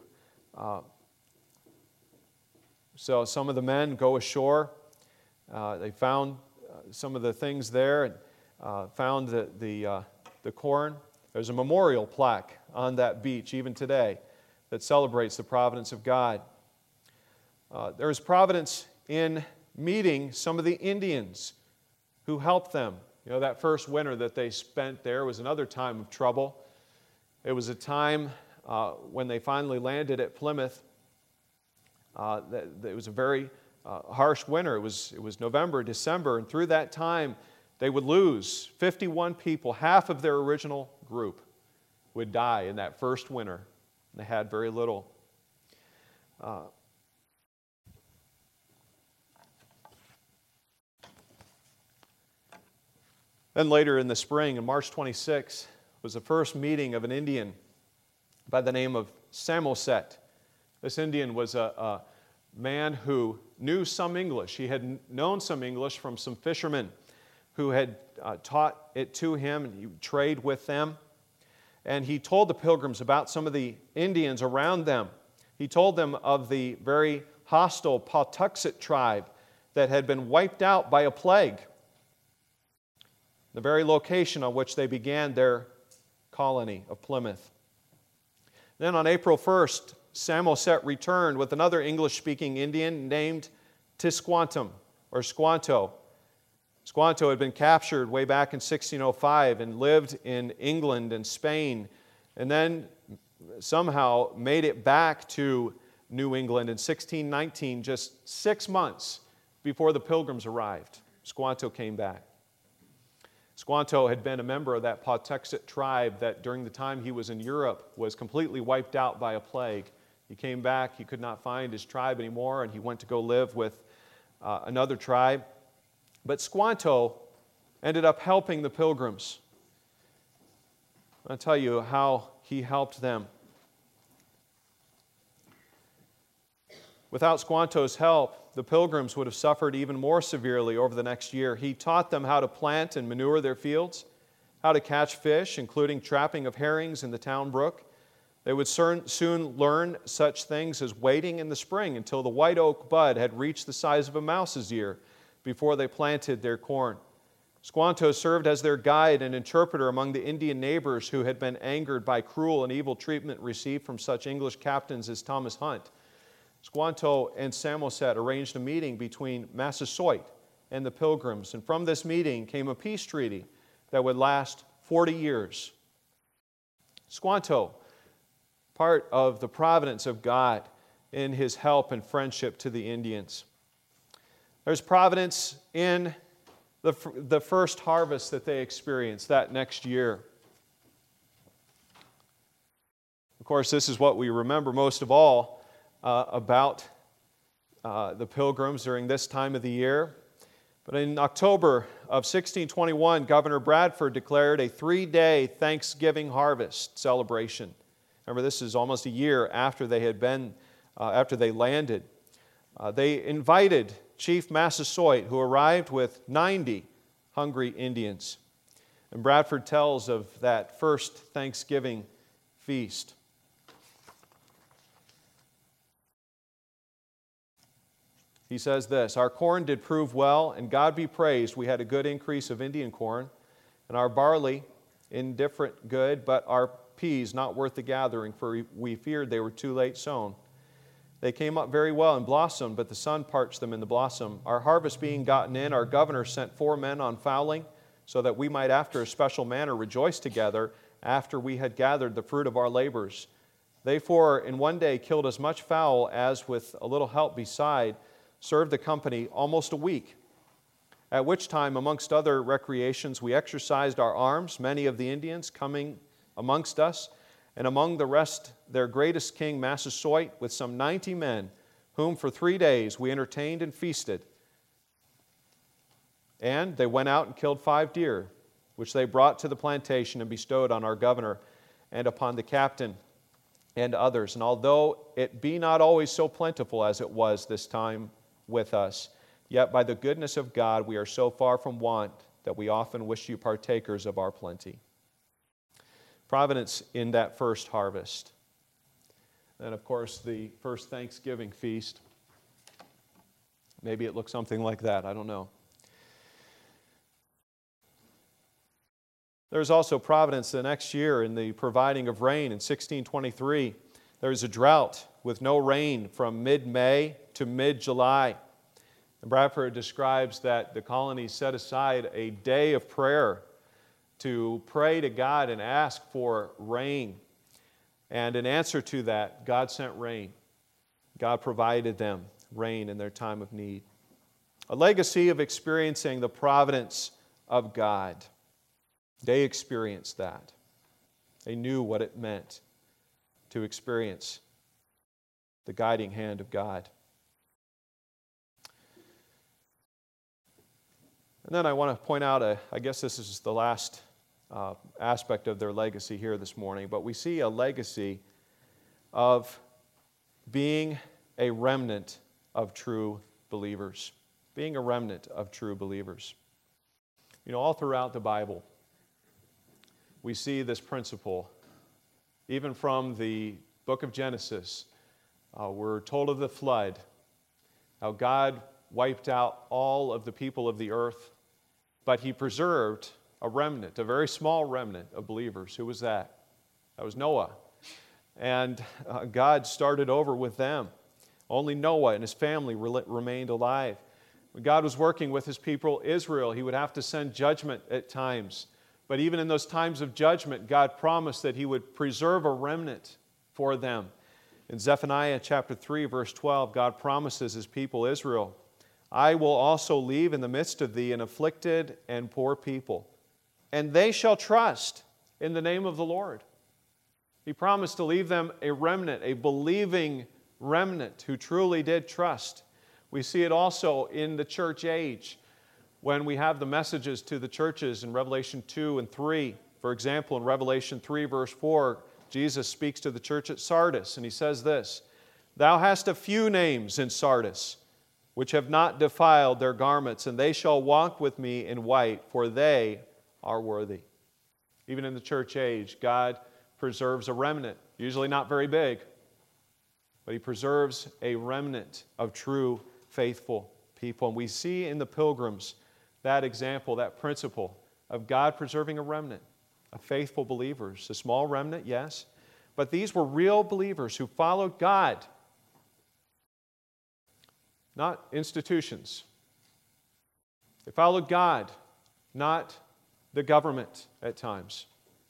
So some of the men go ashore. They found some of the things there and found the corn. There's a memorial plaque on that beach even today that celebrates the providence of God. There is providence in meeting some of the Indians who helped them. You know, that first winter that they spent there was another time of trouble. It was a time when they finally landed at Plymouth. It was a very harsh winter. It was November, December, and through that time they would lose 51 people. Half of their original group would die in that first winter. They had very little. Then later in the spring, on March 26, was the first meeting of an Indian by the name of Samoset. This Indian was a man who knew some English. He had known some English from some fishermen who had taught it to him, and he would trade with them. And he told the pilgrims about some of the Indians around them. He told them of the very hostile Pawtuxet tribe that had been wiped out by a plague, the very location on which they began their colony of Plymouth. Then on April 1st, Samoset returned with another English-speaking Indian named Tisquantum, or Squanto. Squanto had been captured way back in 1605 and lived in England and Spain, and then somehow made it back to New England in 1619, just 6 months before the Pilgrims arrived. Squanto came back. Squanto had been a member of that Pawtuxet tribe that during the time he was in Europe was completely wiped out by a plague. He came back, he could not find his tribe anymore, and he went to go live with another tribe. But Squanto ended up helping the Pilgrims. I'll tell you how he helped them. Without Squanto's help, the Pilgrims would have suffered even more severely over the next year. He taught them how to plant and manure their fields, how to catch fish, including trapping of herrings in the town brook. They would soon learn such things as waiting in the spring until the white oak bud had reached the size of a mouse's ear before they planted their corn. Squanto served as their guide and interpreter among the Indian neighbors who had been angered by cruel and evil treatment received from such English captains as Thomas Hunt. Squanto and Samoset arranged a meeting between Massasoit and the Pilgrims, and from this meeting came a peace treaty that would last 40 years. Squanto, part of the providence of God in his help and friendship to the Indians. There's providence in the first harvest that they experienced that next year. Of course, this is what we remember most of all about the Pilgrims during this time of the year. But in October of 1621, Governor Bradford declared a 3-day Thanksgiving harvest celebration. Remember, this is almost a year after they had been, after they landed. They invited Chief Massasoit, who arrived with 90 hungry Indians. And Bradford tells of that first Thanksgiving feast. He says this, "Our corn did prove well, and God be praised, we had a good increase of Indian corn, and our barley indifferent good, but our peas not worth the gathering, for we feared they were too late sown. They came up very well and blossomed, but the sun parched them in the blossom. Our harvest being gotten in, our governor sent 4 men on fowling, so that we might after a special manner rejoice together after we had gathered the fruit of our labors. They 4 in one day killed as much fowl as, with a little help beside, served the company almost a week. At which time, amongst other recreations, we exercised our arms, many of the Indians coming amongst us, and among the rest their greatest king, Massasoit, with some 90 men, whom for 3 days we entertained and feasted. And they went out and killed 5 deer, which they brought to the plantation and bestowed on our governor and upon the captain and others. And although it be not always so plentiful as it was this time with us, yet by the goodness of God we are so far from want that we often wish you partakers of our plenty." Providence in that first harvest. And of course, the first Thanksgiving feast. Maybe it looks something like that, I don't know. There's also providence the next year in the providing of rain. In 1623, there was a drought with no rain from mid-May to mid-July. And Bradford describes that the colony set aside a day of prayer to pray to God and ask for rain. And in answer to that, God sent rain. God provided them rain in their time of need. A legacy of experiencing the providence of God. They experienced that. They knew what it meant to experience the guiding hand of God. And then I want to point out, I guess this is the last aspect of their legacy here this morning, but we see a legacy of being a remnant of true believers. Being a remnant of true believers. You know, all throughout the Bible, we see this principle. Even from the book of Genesis, we're told of the flood, how God wiped out all of the people of the earth, but He preserved a remnant, a very small remnant of believers. Who was that? That was Noah. And God started over with them. Only Noah and his family remained alive. When God was working with His people, Israel, He would have to send judgment at times. But even in those times of judgment, God promised that He would preserve a remnant for them. In Zephaniah chapter 3, verse 12, God promises His people, Israel, "I will also leave in the midst of thee an afflicted and poor people, and they shall trust in the name of the Lord." He promised to leave them a remnant, a believing remnant who truly did trust. We see it also in the church age when we have the messages to the churches in Revelation 2 and 3. For example, in Revelation 3, verse 4, Jesus speaks to the church at Sardis, and He says this, "Thou hast a few names in Sardis, which have not defiled their garments, and they shall walk with me in white, for they are worthy." Even in the church age, God preserves a remnant, usually not very big, but He preserves a remnant of true, faithful people. And we see in the Pilgrims that example, that principle of God preserving a remnant of faithful believers. A small remnant, yes, but these were real believers who followed God, not institutions. They followed God, not the government at times.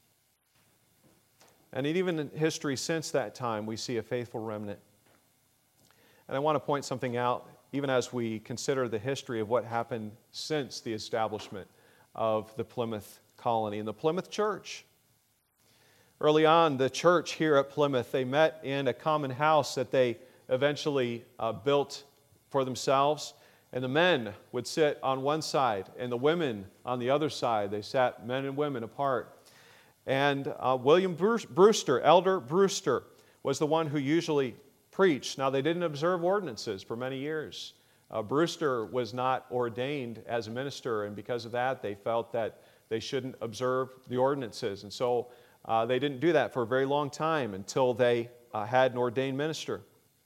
And even in history since that time, we see a faithful remnant. And I want to point something out, even as we consider the history of what happened since the establishment of the Plymouth colony and the Plymouth church. Early on, the church here at Plymouth, they met in a common house that they eventually built for themselves. And the men would sit on one side and the women on the other side. They sat men and women apart. And William Brewster, Elder Brewster, was the one who usually preached. Now, they didn't observe ordinances for many years. Brewster was not ordained as a minister, and because of that, they felt that they shouldn't observe the ordinances. And so they didn't do that for a very long time until they had an ordained minister.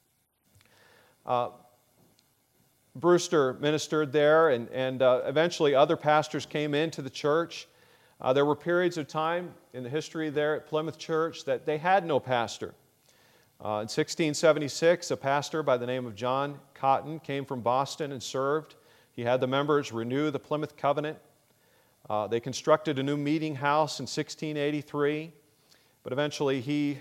Brewster ministered there, and eventually other pastors came into the church. There were periods of time in the history there at Plymouth Church that they had no pastor. In 1676, a pastor by the name of John Cotton came from Boston and served. He had the members renew the Plymouth Covenant. They constructed a new meeting house in 1683, but eventually he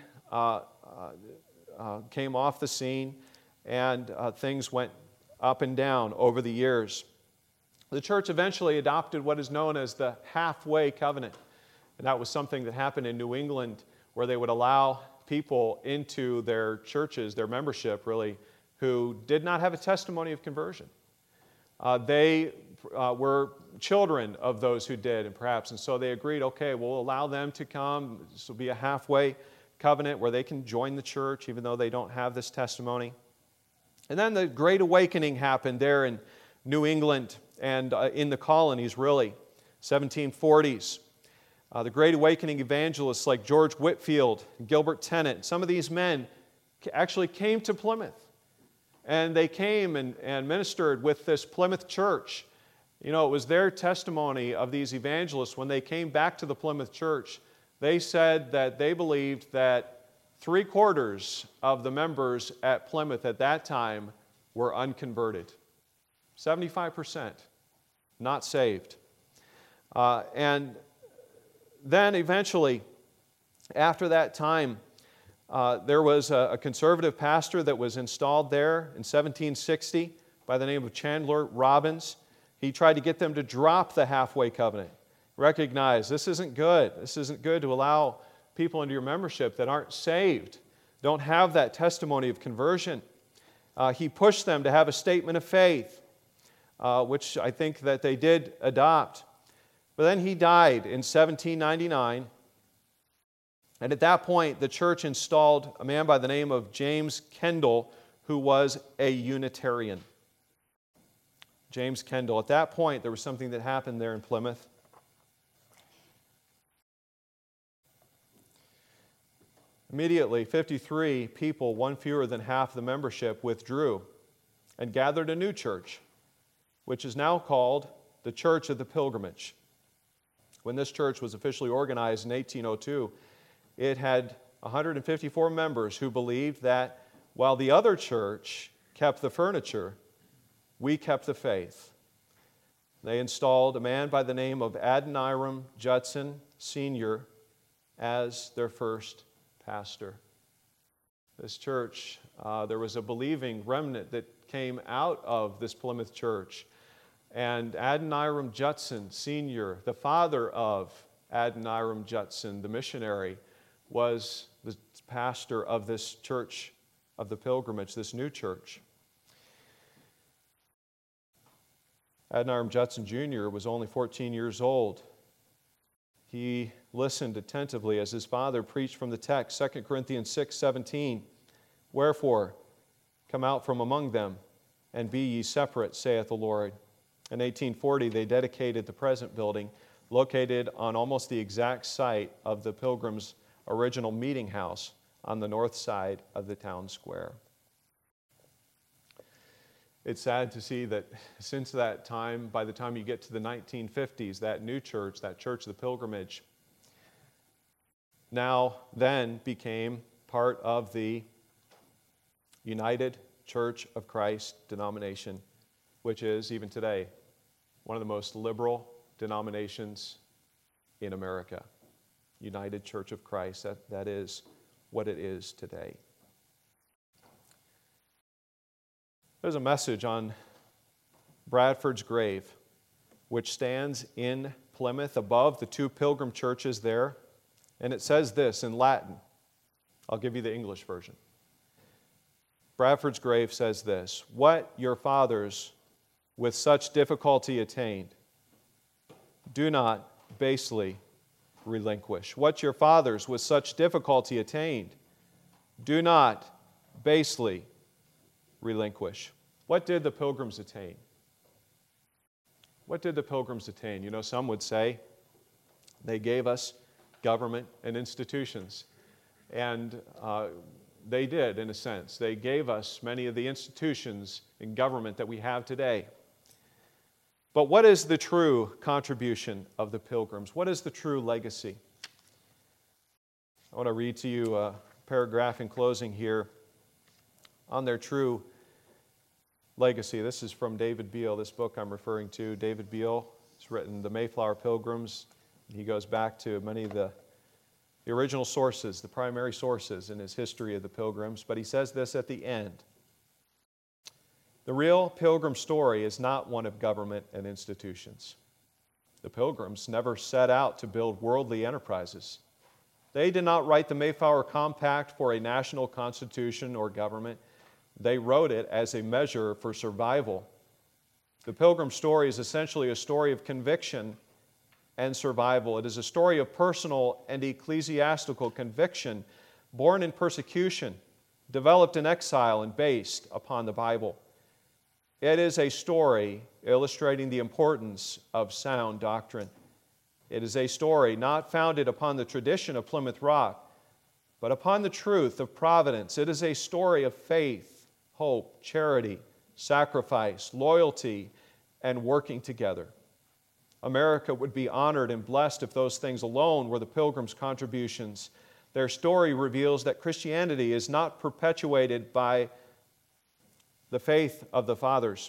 came off the scene, and things went up and down over the years. The church eventually adopted what is known as the halfway covenant, and that was something that happened in New England, where they would allow people into their churches, their membership really, who did not have a testimony of conversion. They were children of those who did, and so they agreed, okay, we'll allow them to come. This will be a halfway covenant where they can join the church even though they don't have this testimony. And then the Great Awakening happened there in New England and in the colonies, really, 1740s. The Great Awakening evangelists like George Whitefield, Gilbert Tennant, some of these men actually came to Plymouth. And they came and ministered with this Plymouth church. You know, it was their testimony of these evangelists when they came back to the Plymouth church. They said that they believed that 3/4 of the members at Plymouth at that time were unconverted. 75% not saved. And then eventually, after that time, there was a conservative pastor that was installed there in 1760 by the name of Chandler Robbins. He tried to get them to drop the halfway covenant. Recognize this isn't good. This isn't good to allow people into your membership that aren't saved, don't have that testimony of conversion. He pushed them to have a statement of faith, which I think that they did adopt. But then he died in 1799. And at that point, the church installed a man by the name of James Kendall, who was a Unitarian. James Kendall. At that point, there was something that happened there in Plymouth. Immediately, 53 people, one fewer than half the membership, withdrew and gathered a new church, which is now called the Church of the Pilgrimage. When this church was officially organized in 1802, it had 154 members who believed that while the other church kept the furniture, we kept the faith. They installed a man by the name of Adoniram Judson Sr. as their first pastor. This church, there was a believing remnant that came out of this Plymouth church. And Adoniram Judson Sr., the father of Adoniram Judson, the missionary, was the pastor of this church of the pilgrimage, this new church. Adoniram Judson Jr. was only 14 years old. He listened attentively as his father preached from the text, 2 Corinthians 6:17. Wherefore, come out from among them, and be ye separate, saith the Lord. In 1840, they dedicated the present building, located on almost the exact site of the Pilgrims' original meeting house on the north side of the town square. It's sad to see that since that time, by the time you get to the 1950s, that new church, that Church of the Pilgrimage, now then became part of the United Church of Christ denomination, which is, even today, one of the most liberal denominations in America. United Church of Christ, that is what it is today. There's a message on Bradford's grave, which stands in Plymouth above the two pilgrim churches there. And it says this in Latin. I'll give you the English version. Bradford's grave says this: "What your fathers with such difficulty attained, do not basely relinquish." What your fathers with such difficulty attained, do not basely relinquish. What did the Pilgrims attain? What did the Pilgrims attain? You know, some would say they gave us government and institutions. And they did, in a sense. They gave us many of the institutions in government that we have today. But what is the true contribution of the Pilgrims? What is the true legacy? I want to read to you a paragraph in closing here on their true legacy. This is from David Beale, this book I'm referring to. David Beale has written The Mayflower Pilgrims. He goes back to many of the original sources, the primary sources in his history of the Pilgrims. But he says this at the end. The real Pilgrim story is not one of government and institutions. The Pilgrims never set out to build worldly enterprises. They did not write the Mayflower Compact for a national constitution or government. They wrote it as a measure for survival. The Pilgrim story is essentially a story of conviction and survival. It is a story of personal and ecclesiastical conviction, born in persecution, developed in exile, and based upon the Bible. It is a story illustrating the importance of sound doctrine. It is a story not founded upon the tradition of Plymouth Rock, but upon the truth of providence. It is a story of faith, hope, charity, sacrifice, loyalty, and working together. America would be honored and blessed if those things alone were the Pilgrims' contributions. Their story reveals that Christianity is not perpetuated by the faith of the fathers.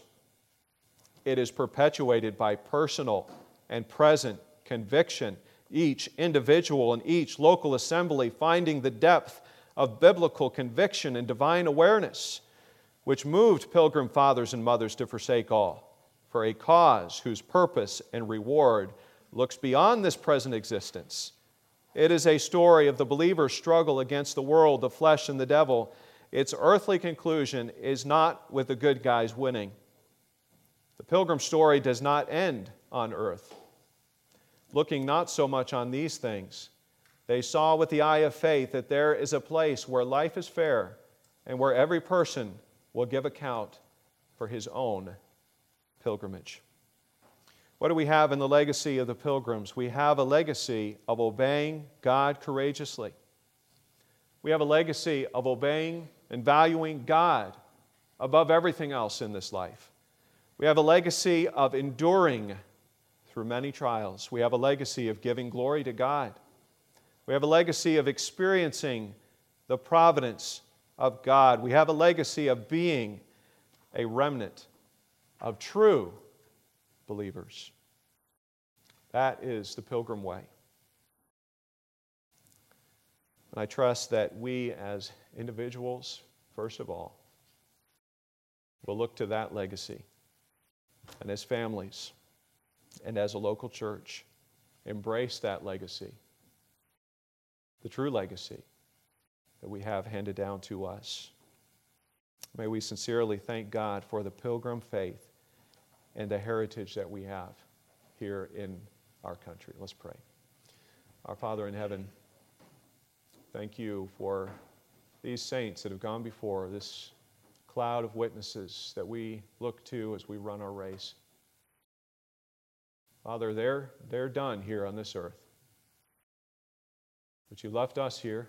It is perpetuated by personal and present conviction, each individual and each local assembly finding the depth of biblical conviction and divine awareness, which moved Pilgrim fathers and mothers to forsake all for a cause whose purpose and reward looks beyond this present existence. It is a story of the believer's struggle against the world, the flesh, and the devil. Its earthly conclusion is not with the good guys winning. The Pilgrim story does not end on earth. Looking not so much on these things, they saw with the eye of faith that there is a place where life is fair and where every person will give account for his own pilgrimage. What do we have in the legacy of the Pilgrims? We have a legacy of obeying God courageously. We have a legacy of obeying and valuing God above everything else in this life. We have a legacy of enduring through many trials. We have a legacy of giving glory to God. We have a legacy of experiencing the providence of God. We have a legacy of being a remnant of true believers. That is the Pilgrim way. And I trust that we as individuals, first of all, will look to that legacy. And as families and as a local church, embrace that legacy, the true legacy that we have handed down to us. May we sincerely thank God for the Pilgrim faith and the heritage that we have here in our country. Let's pray. Our Father in heaven, thank you for these saints that have gone before, this cloud of witnesses that we look to as we run our race. Father, they're done here on this earth. But you left us here.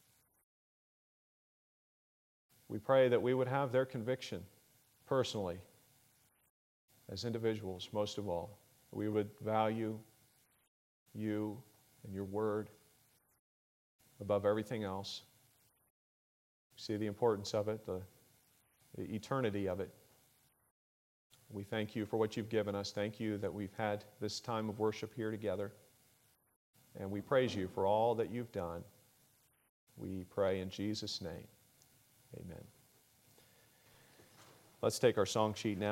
We pray that we would have their conviction personally, as individuals, most of all. We would value you and your word above everything else. See the importance of it, the eternity of it. We thank you for what you've given us. Thank you that we've had this time of worship here together. And we praise you for all that you've done. We pray in Jesus' name. Amen. Let's take our song sheet now.